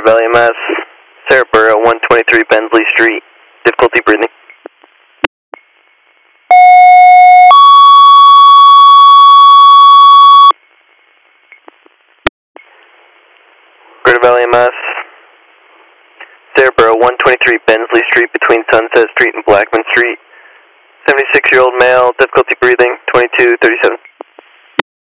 Greater Valley, Mass. Sarahborough, 123 Bensley Street. Difficulty breathing. Greater Valley, Mass. Sarahborough, 123 Bensley Street between Sunset Street and Blackman Street. 76-year-old male, difficulty breathing, 2237.